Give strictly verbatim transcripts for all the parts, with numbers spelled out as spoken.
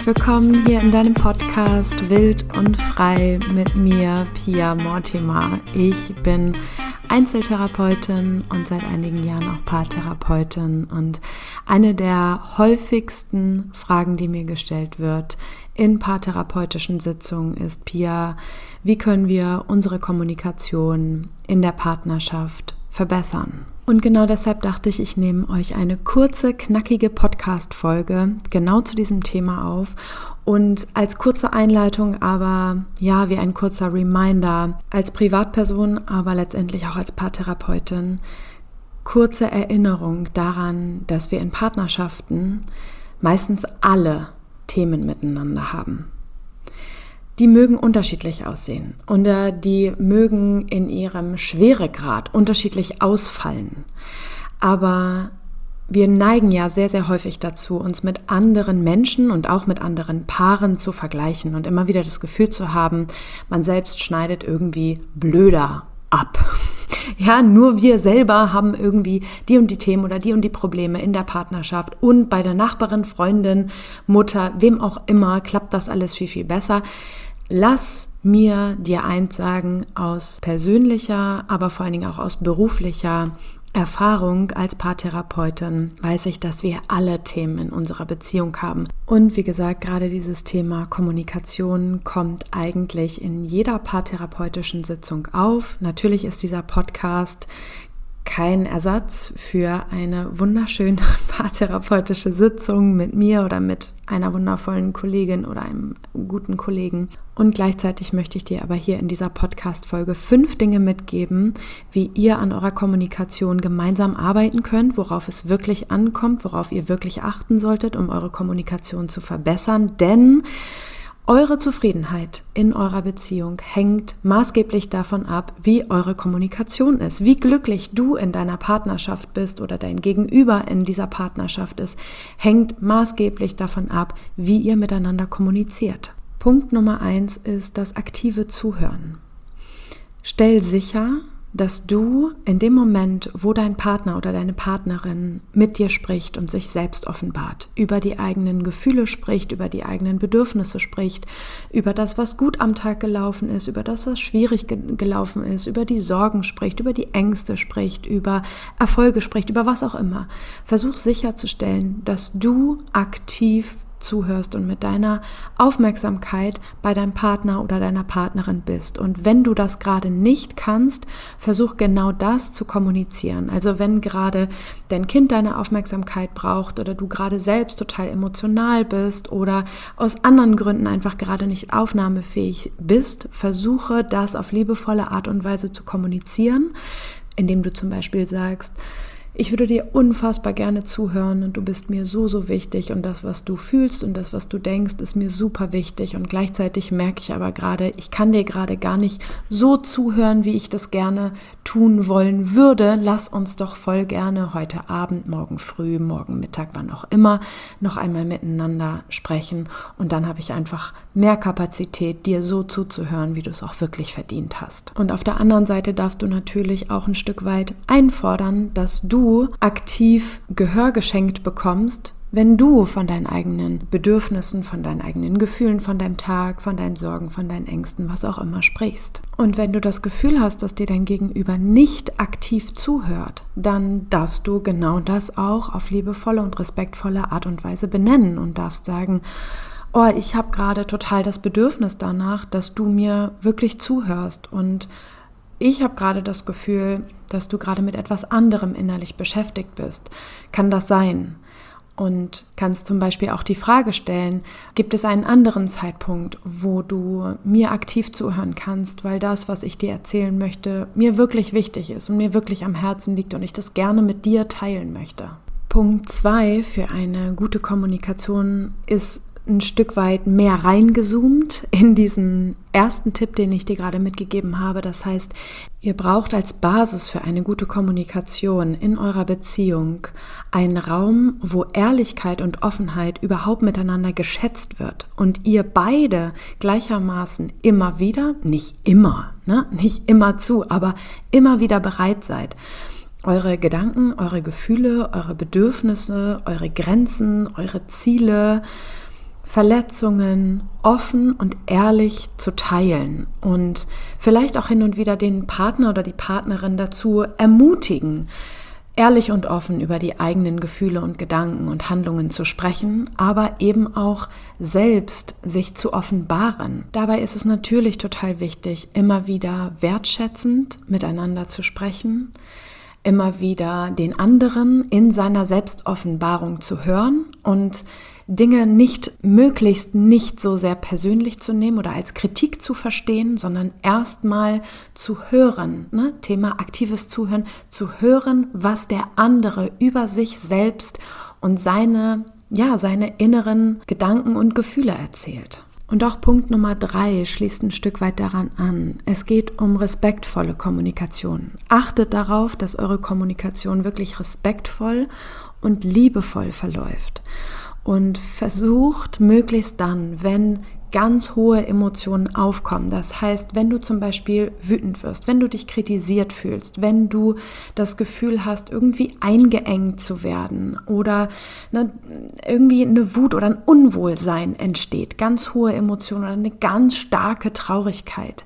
herzlich willkommen hier in deinem Podcast Wild und Frei mit mir, Pia Mortimer. Ich bin Einzeltherapeutin und seit einigen Jahren auch Paartherapeutin, und eine der häufigsten Fragen, die mir gestellt wird in paartherapeutischen Sitzungen ist: Pia, wie können wir unsere Kommunikation in der Partnerschaft verbessern? Und genau deshalb dachte ich, ich nehme euch eine kurze, knackige Podcast-Folge genau zu diesem Thema auf. Und als kurze Einleitung, aber ja, wie ein kurzer Reminder, als Privatperson, aber letztendlich auch als Paartherapeutin, kurze Erinnerung daran, dass wir in Partnerschaften meistens alle Themen miteinander haben. Die mögen unterschiedlich aussehen und die mögen in ihrem Schweregrad unterschiedlich ausfallen. Aber wir neigen ja sehr, sehr häufig dazu, uns mit anderen Menschen und auch mit anderen Paaren zu vergleichen und immer wieder das Gefühl zu haben, man selbst schneidet irgendwie blöder ab. Ja, nur wir selber haben irgendwie die und die Themen oder die und die Probleme in der Partnerschaft, und bei der Nachbarin, Freundin, Mutter, wem auch immer, klappt das alles viel, viel besser. Lass mir dir eins sagen, aus persönlicher, aber vor allen Dingen auch aus beruflicher Erfahrung als Paartherapeutin weiß ich, dass wir alle Themen in unserer Beziehung haben. Und wie gesagt, gerade dieses Thema Kommunikation kommt eigentlich in jeder paartherapeutischen Sitzung auf. Natürlich ist dieser Podcast kein Ersatz für eine wunderschöne paartherapeutische Sitzung mit mir oder mit einer wundervollen Kollegin oder einem guten Kollegen. Und gleichzeitig möchte ich dir aber hier in dieser Podcast-Folge fünf Dinge mitgeben, wie ihr an eurer Kommunikation gemeinsam arbeiten könnt, worauf es wirklich ankommt, worauf ihr wirklich achten solltet, um eure Kommunikation zu verbessern. Denn eure Zufriedenheit in eurer Beziehung hängt maßgeblich davon ab, wie eure Kommunikation ist. Wie glücklich du in deiner Partnerschaft bist oder dein Gegenüber in dieser Partnerschaft ist, hängt maßgeblich davon ab, wie ihr miteinander kommuniziert. Punkt Nummer eins ist das aktive Zuhören. Stell sicher, dass du in dem Moment, wo dein Partner oder deine Partnerin mit dir spricht und sich selbst offenbart, über die eigenen Gefühle spricht, über die eigenen Bedürfnisse spricht, über das, was gut am Tag gelaufen ist, über das, was schwierig ge- gelaufen ist, über die Sorgen spricht, über die Ängste spricht, über Erfolge spricht, über was auch immer. Versuch sicherzustellen, dass du aktiv zuhörst und mit deiner Aufmerksamkeit bei deinem Partner oder deiner Partnerin bist. Und wenn du das gerade nicht kannst, versuch genau das zu kommunizieren. Also wenn gerade dein Kind deine Aufmerksamkeit braucht oder du gerade selbst total emotional bist oder aus anderen Gründen einfach gerade nicht aufnahmefähig bist, versuche das auf liebevolle Art und Weise zu kommunizieren, indem du zum Beispiel sagst: Ich würde dir unfassbar gerne zuhören und du bist mir so, so wichtig, und das, was du fühlst und das, was du denkst, ist mir super wichtig, und gleichzeitig merke ich aber gerade, ich kann dir gerade gar nicht so zuhören, wie ich das gerne tun wollen würde. Lass uns doch voll gerne heute Abend, morgen früh, morgen Mittag, wann auch immer, noch einmal miteinander sprechen, und dann habe ich einfach mehr Kapazität, dir so zuzuhören, wie du es auch wirklich verdient hast. Und auf der anderen Seite darfst du natürlich auch ein Stück weit einfordern, dass du aktiv Gehör geschenkt bekommst, wenn du von deinen eigenen Bedürfnissen, von deinen eigenen Gefühlen, von deinem Tag, von deinen Sorgen, von deinen Ängsten, was auch immer sprichst. Und wenn du das Gefühl hast, dass dir dein Gegenüber nicht aktiv zuhört, dann darfst du genau das auch auf liebevolle und respektvolle Art und Weise benennen und darfst sagen: Oh, ich habe gerade total das Bedürfnis danach, dass du mir wirklich zuhörst, und ich habe gerade das Gefühl, dass du gerade mit etwas anderem innerlich beschäftigt bist. Kann das sein? Und kannst zum Beispiel auch die Frage stellen: Gibt es einen anderen Zeitpunkt, wo du mir aktiv zuhören kannst, weil das, was ich dir erzählen möchte, mir wirklich wichtig ist und mir wirklich am Herzen liegt und ich das gerne mit dir teilen möchte? Punkt zwei für eine gute Kommunikation ist ein Stück weit mehr reingezoomt in diesen ersten Tipp, den ich dir gerade mitgegeben habe. Das heißt, ihr braucht als Basis für eine gute Kommunikation in eurer Beziehung einen Raum, wo Ehrlichkeit und Offenheit überhaupt miteinander geschätzt wird und ihr beide gleichermaßen immer wieder, nicht immer, ne, nicht immer zu, aber immer wieder bereit seid, eure Gedanken, eure Gefühle, eure Bedürfnisse, eure Grenzen, eure Ziele Verletzungen offen und ehrlich zu teilen und vielleicht auch hin und wieder den Partner oder die Partnerin dazu ermutigen, ehrlich und offen über die eigenen Gefühle und Gedanken und Handlungen zu sprechen, aber eben auch selbst sich zu offenbaren. Dabei ist es natürlich total wichtig, immer wieder wertschätzend miteinander zu sprechen, immer wieder den anderen in seiner Selbstoffenbarung zu hören und Dinge nicht, möglichst nicht so sehr persönlich zu nehmen oder als Kritik zu verstehen, sondern erstmal zu hören, ne? Thema aktives Zuhören, zu hören, was der andere über sich selbst und seine, ja, seine inneren Gedanken und Gefühle erzählt. Und auch Punkt Nummer drei schließt ein Stück weit daran an. Es geht um respektvolle Kommunikation. Achtet darauf, dass eure Kommunikation wirklich respektvoll und liebevoll verläuft. Und versucht möglichst dann, wenn ganz hohe Emotionen aufkommen, das heißt, wenn du zum Beispiel wütend wirst, wenn du dich kritisiert fühlst, wenn du das Gefühl hast, irgendwie eingeengt zu werden oder ne, irgendwie eine Wut oder ein Unwohlsein entsteht, ganz hohe Emotionen oder eine ganz starke Traurigkeit.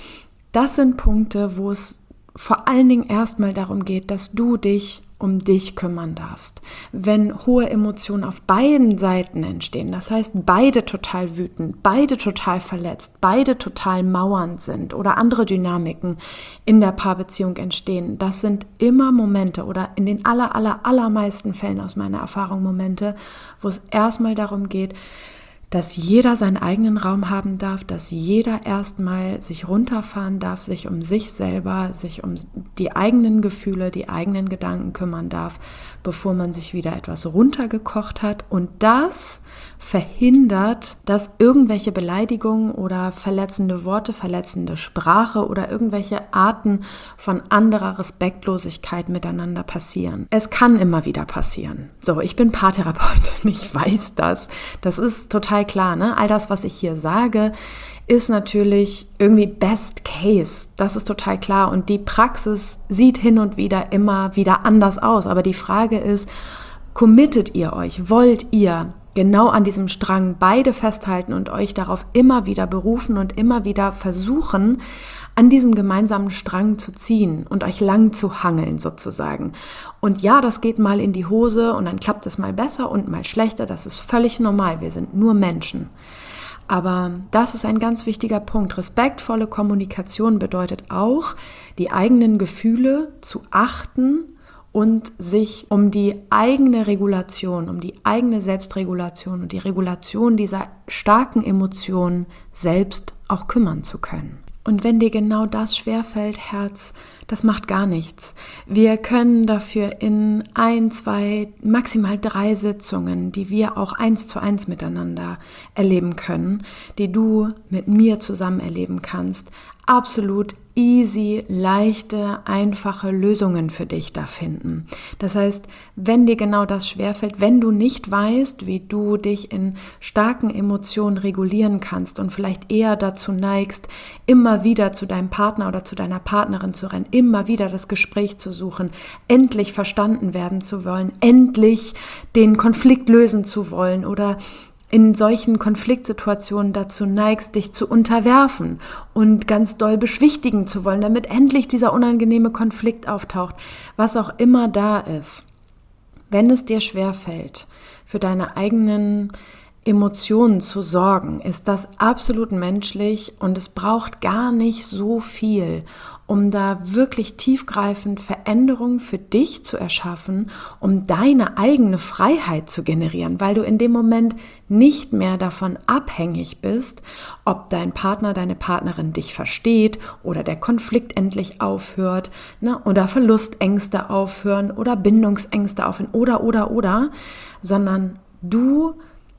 Das sind Punkte, wo es vor allen Dingen erstmal darum geht, dass du dich um dich kümmern darfst. Wenn hohe Emotionen auf beiden Seiten entstehen, das heißt beide total wütend, beide total verletzt, beide total mauernd sind oder andere Dynamiken in der Paarbeziehung entstehen, das sind immer Momente oder in den aller, aller, allermeisten Fällen aus meiner Erfahrung Momente, wo es erstmal darum geht, dass jeder seinen eigenen Raum haben darf, dass jeder erstmal sich runterfahren darf, sich um sich selber, sich um die eigenen Gefühle, die eigenen Gedanken kümmern darf, bevor man sich wieder etwas runtergekocht hat. Und das verhindert, dass irgendwelche Beleidigungen oder verletzende Worte, verletzende Sprache oder irgendwelche Arten von anderer Respektlosigkeit miteinander passieren. Es kann immer wieder passieren. So, ich bin Paartherapeutin, ich weiß das. Das ist total klar, ne? All das, was ich hier sage, ist natürlich irgendwie Best Case. Das ist total klar. Und die Praxis sieht hin und wieder immer wieder anders aus. Aber die Frage ist, committet ihr euch? Wollt ihr genau an diesem Strang beide festhalten und euch darauf immer wieder berufen und immer wieder versuchen, an diesem gemeinsamen Strang zu ziehen und euch lang zu hangeln sozusagen. Und ja, das geht mal in die Hose und dann klappt es mal besser und mal schlechter. Das ist völlig normal. Wir sind nur Menschen. Aber das ist ein ganz wichtiger Punkt. Respektvolle Kommunikation bedeutet auch, die eigenen Gefühle zu achten und sich um die eigene Regulation, um die eigene Selbstregulation und die Regulation dieser starken Emotionen selbst auch kümmern zu können. Und wenn dir genau das schwerfällt, Herz, das macht gar nichts. Wir können dafür in ein, zwei, maximal drei Sitzungen, die wir auch eins zu eins miteinander erleben können, die du mit mir zusammen erleben kannst, absolut easy, leichte, einfache Lösungen für dich da finden. Das heißt, wenn dir genau das schwerfällt, wenn du nicht weißt, wie du dich in starken Emotionen regulieren kannst und vielleicht eher dazu neigst, immer wieder zu deinem Partner oder zu deiner Partnerin zu rennen, immer wieder das Gespräch zu suchen, endlich verstanden werden zu wollen, endlich den Konflikt lösen zu wollen oder in solchen Konfliktsituationen dazu neigst, dich zu unterwerfen und ganz doll beschwichtigen zu wollen, damit endlich dieser unangenehme Konflikt auftaucht, was auch immer da ist. Wenn es dir schwerfällt, für deine eigenen Emotionen zu sorgen, ist das absolut menschlich und es braucht gar nicht so viel, um da wirklich tiefgreifend Veränderungen für dich zu erschaffen, um deine eigene Freiheit zu generieren, weil du in dem Moment nicht mehr davon abhängig bist, ob dein Partner, deine Partnerin dich versteht oder der Konflikt endlich aufhört, ne, oder Verlustängste aufhören oder Bindungsängste aufhören oder, oder, oder, sondern du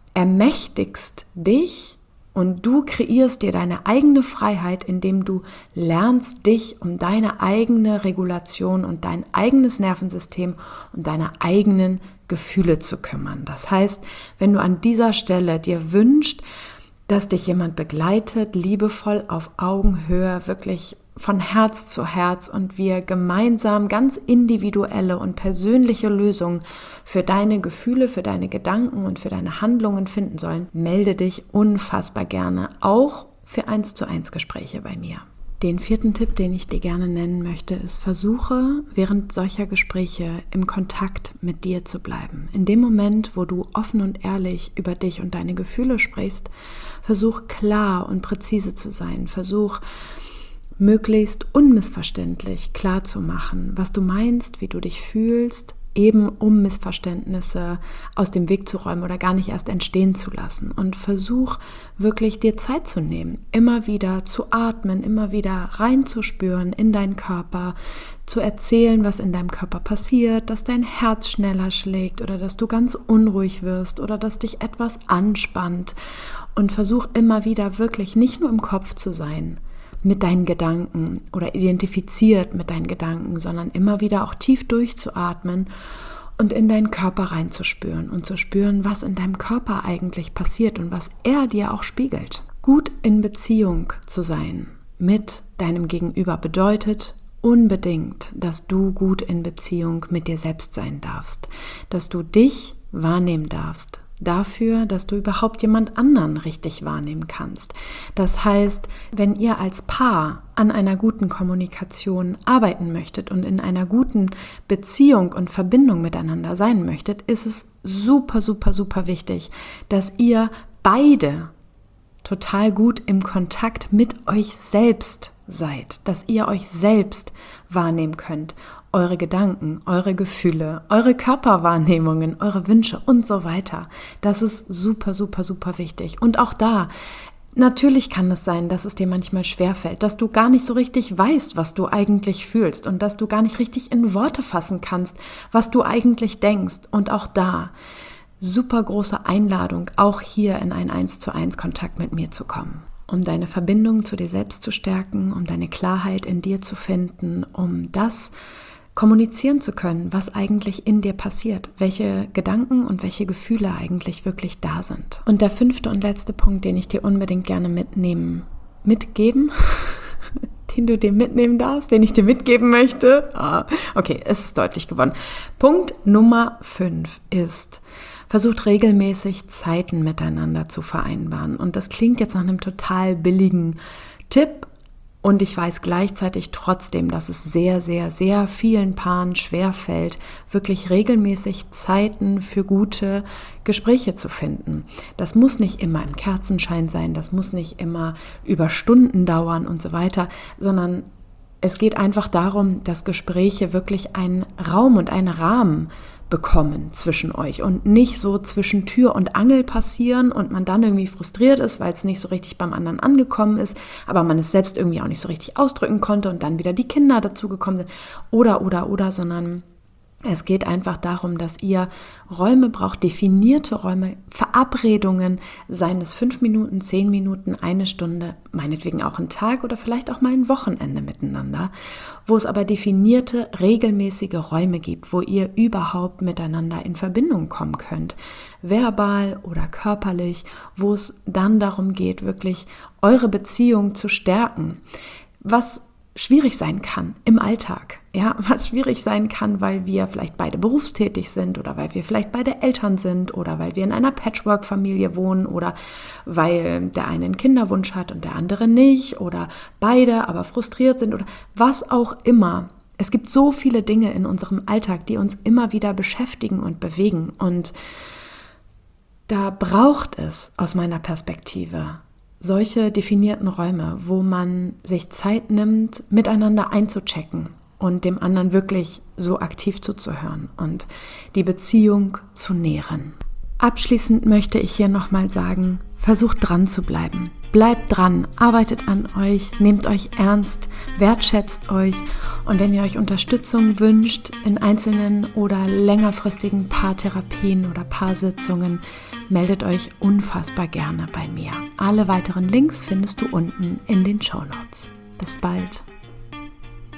ermächtigst dich und du kreierst dir deine eigene Freiheit, indem du lernst, dich um deine eigene Regulation und dein eigenes Nervensystem und deine eigenen Gefühle zu kümmern. Das heißt, wenn du an dieser Stelle dir wünschst, dass dich jemand begleitet, liebevoll auf Augenhöhe, wirklich von Herz zu Herz und wir gemeinsam ganz individuelle und persönliche Lösungen für deine Gefühle, für deine Gedanken und für deine Handlungen finden sollen, melde dich unfassbar gerne auch für eins zu eins Gespräche bei mir. Den vierten Tipp, den ich dir gerne nennen möchte, ist, versuche während solcher Gespräche im Kontakt mit dir zu bleiben. In dem Moment, wo du offen und ehrlich über dich und deine Gefühle sprichst, versuch klar und präzise zu sein. Versuch möglichst unmissverständlich klar zu machen, was du meinst, wie du dich fühlst, eben um Missverständnisse aus dem Weg zu räumen oder gar nicht erst entstehen zu lassen. Und versuch wirklich dir Zeit zu nehmen, immer wieder zu atmen, immer wieder reinzuspüren in deinen Körper, zu erzählen, was in deinem Körper passiert, dass dein Herz schneller schlägt oder dass du ganz unruhig wirst oder dass dich etwas anspannt. Und versuch immer wieder wirklich nicht nur im Kopf zu sein, mit deinen Gedanken oder identifiziert mit deinen Gedanken, sondern immer wieder auch tief durchzuatmen und in deinen Körper reinzuspüren und zu spüren, was in deinem Körper eigentlich passiert und was er dir auch spiegelt. Gut in Beziehung zu sein mit deinem Gegenüber bedeutet unbedingt, dass du gut in Beziehung mit dir selbst sein darfst, dass du dich wahrnehmen darfst, dafür, dass du überhaupt jemand anderen richtig wahrnehmen kannst. Das heißt, wenn ihr als Paar an einer guten Kommunikation arbeiten möchtet und in einer guten Beziehung und Verbindung miteinander sein möchtet, ist es super, super, super wichtig, dass ihr beide total gut im Kontakt mit euch selbst seid, dass ihr euch selbst wahrnehmen könnt. Eure Gedanken, eure Gefühle, eure Körperwahrnehmungen, eure Wünsche und so weiter. Das ist super, super, super wichtig. Und auch da, natürlich kann es sein, dass es dir manchmal schwerfällt, dass du gar nicht so richtig weißt, was du eigentlich fühlst und dass du gar nicht richtig in Worte fassen kannst, was du eigentlich denkst. Und auch da, super große Einladung, auch hier in einen eins zu eins Kontakt mit mir zu kommen. Um deine Verbindung zu dir selbst zu stärken, um deine Klarheit in dir zu finden, um das kommunizieren zu können, was eigentlich in dir passiert, welche Gedanken und welche Gefühle eigentlich wirklich da sind. Und der fünfte und letzte Punkt, den ich dir unbedingt gerne mitnehmen, mitgeben, den du dir mitnehmen darfst, den ich dir mitgeben möchte. Ah, okay, es ist deutlich geworden. Punkt Nummer fünf ist, versucht regelmäßig Zeiten miteinander zu vereinbaren. Und das klingt jetzt nach einem total billigen Tipp. Und ich weiß gleichzeitig trotzdem, dass es sehr, sehr, sehr vielen Paaren schwerfällt, wirklich regelmäßig Zeiten für gute Gespräche zu finden. Das muss nicht immer im Kerzenschein sein, das muss nicht immer über Stunden dauern und so weiter, sondern es geht einfach darum, dass Gespräche wirklich einen Raum und einen Rahmen bekommen zwischen euch und nicht so zwischen Tür und Angel passieren und man dann irgendwie frustriert ist, weil es nicht so richtig beim anderen angekommen ist, aber man es selbst irgendwie auch nicht so richtig ausdrücken konnte und dann wieder die Kinder dazugekommen sind oder, oder, oder, sondern es geht einfach darum, dass ihr Räume braucht, definierte Räume, Verabredungen, seien es fünf Minuten, zehn Minuten, eine Stunde, meinetwegen auch ein Tag oder vielleicht auch mal ein Wochenende miteinander, wo es aber definierte, regelmäßige Räume gibt, wo ihr überhaupt miteinander in Verbindung kommen könnt, verbal oder körperlich, wo es dann darum geht, wirklich eure Beziehung zu stärken, was schwierig sein kann im Alltag, ja, was schwierig sein kann, weil wir vielleicht beide berufstätig sind oder weil wir vielleicht beide Eltern sind oder weil wir in einer Patchwork-Familie wohnen oder weil der eine einen Kinderwunsch hat und der andere nicht oder beide aber frustriert sind oder was auch immer. Es gibt so viele Dinge in unserem Alltag, die uns immer wieder beschäftigen und bewegen und da braucht es aus meiner Perspektive solche definierten Räume, wo man sich Zeit nimmt, miteinander einzuchecken und dem anderen wirklich so aktiv zuzuhören und die Beziehung zu nähren. Abschließend möchte ich hier nochmal sagen, versucht dran zu bleiben. Bleibt dran, arbeitet an euch, nehmt euch ernst, wertschätzt euch und wenn ihr euch Unterstützung wünscht in einzelnen oder längerfristigen Paartherapien oder Paarsitzungen, meldet euch unfassbar gerne bei mir. Alle weiteren Links findest du unten in den Shownotes. Bis bald.